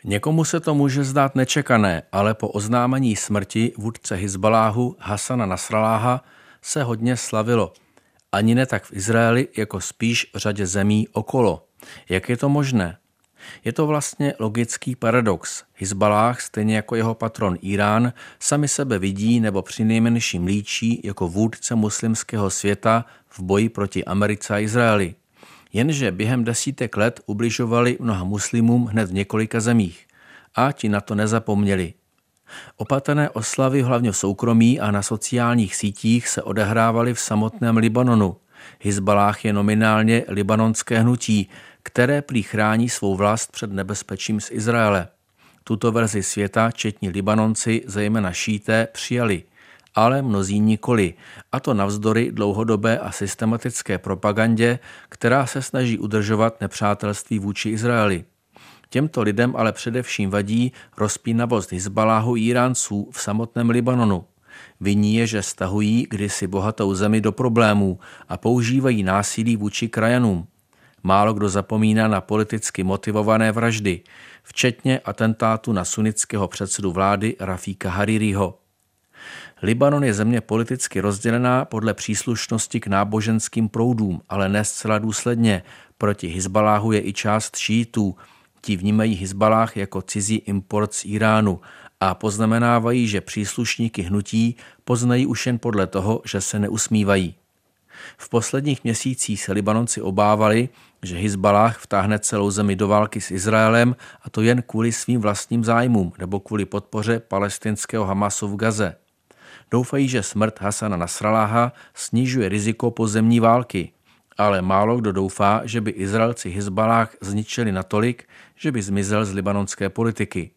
Někomu se to může zdát nečekané, ale po oznámení smrti vůdce Hizbaláhu Hasana Nasralláha se hodně slavilo. Ani ne tak v Izraeli, jako spíš v řadě zemí okolo. Jak je to možné? Je to vlastně logický paradox. Hizbaláh, stejně jako jeho patron Irán, sami sebe vidí nebo přinejmenším líčí jako vůdce muslimského světa v boji proti Americe a Izraeli. Jenže během desítek let ubližovali mnoha muslimům hned v několika zemích. A ti na to nezapomněli. Opatrné oslavy hlavně v soukromí a na sociálních sítích se odehrávaly v samotném Libanonu. Hizbaláh je nominálně libanonské hnutí, které prý chrání svou vlast před nebezpečím z Izraele. Tuto verzi světa četní Libanonci, zejména šíité, přijali, ale mnozí nikoli, a to navzdory dlouhodobé a systematické propagandě, která se snaží udržovat nepřátelství vůči Izraeli. Těmto lidem ale především vadí rozpínavost Hizbaláhu Iránců v samotném Libanonu. Viní je, že stahují kdysi bohatou zemi do problémů a používají násilí vůči krajanům. Málo kdo zapomíná na politicky motivované vraždy, včetně atentátu na sunnického předsedu vlády Rafíka Haririho. Libanon je země politicky rozdělená podle příslušnosti k náboženským proudům, ale ne zcela důsledně. Proti Hizbaláhu je i část šítů. Ti vnímají Hizbaláh jako cizí import z Iránu a poznamenávají, že příslušníky hnutí poznají už jen podle toho, že se neusmívají. V posledních měsících se Libanonci obávali, že Hizbaláh vtáhne celou zemi do války s Izraelem, a to jen kvůli svým vlastním zájmům nebo kvůli podpoře palestinského Hamasu v Gaze. Doufají, že smrt Hasana Nasralláha snižuje riziko pozemní války, ale málo kdo doufá, že by Izraelci Hizbaláh zničili natolik, že by zmizel z libanonské politiky.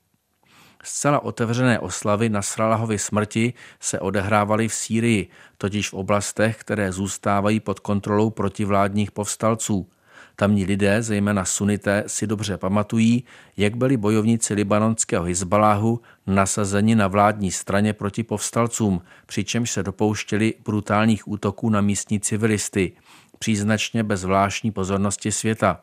Zcela otevřené oslavy Nasralláhovy smrti se odehrávaly v Sýrii, totiž v oblastech, které zůstávají pod kontrolou protivládních povstalců. Tamní lidé, zejména sunité, si dobře pamatují, jak byli bojovníci libanonského Hizbaláhu nasazeni na vládní straně proti povstalcům, přičemž se dopouštěli brutálních útoků na místní civilisty, příznačně bez zvláštní pozornosti světa.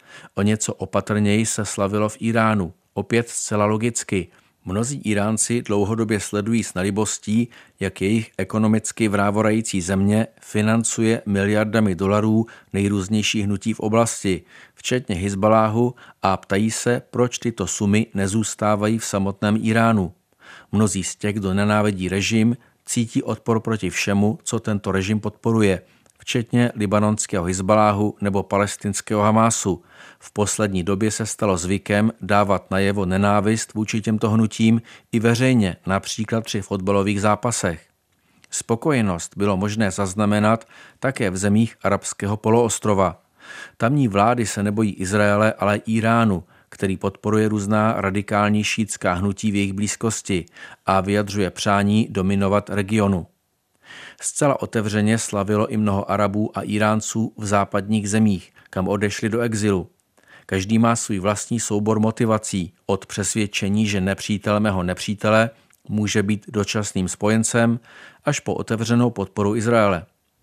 O něco opatrněji se slavilo v Iránu, opět zcela logicky. Mnozí Iránci dlouhodobě sledují s nalibostí, jak jejich ekonomicky vrávorající země financuje miliardami dolarů nejrůznější hnutí v oblasti, včetně Hizbaláhu, a ptají se, proč tyto sumy nezůstávají v samotném Iránu. Mnozí z těch, kdo nenávidí režim, cítí odpor proti všemu, co tento režim podporuje, včetně libanonského Hizbaláhu nebo palestinského Hamásu. V poslední době se stalo zvykem dávat najevo nenávist vůči těmto hnutím i veřejně, například při fotbalových zápasech. Spokojenost bylo možné zaznamenat také v zemích arabského poloostrova. Tamní vlády se nebojí Izraele, ale Iránu, který podporuje různá radikální šítská hnutí v jejich blízkosti a vyjadřuje přání dominovat regionu. Zcela otevřeně slavilo i mnoho Arabů a Iránců v západních zemích, kam odešli do exilu. Každý má svůj vlastní soubor motivací, od přesvědčení, že nepřítel mého nepřítele může být dočasným spojencem, až po otevřenou podporu Izraele.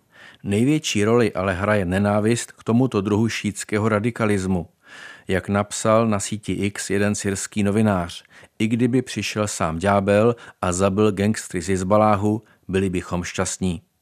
Největší roli ale hraje nenávist k tomuto druhu šítského radikalismu. Jak napsal na síti X jeden syrský novinář, i kdyby přišel sám ďábel a zabil gangstry z Hizbaláhu, byli bychom šťastní.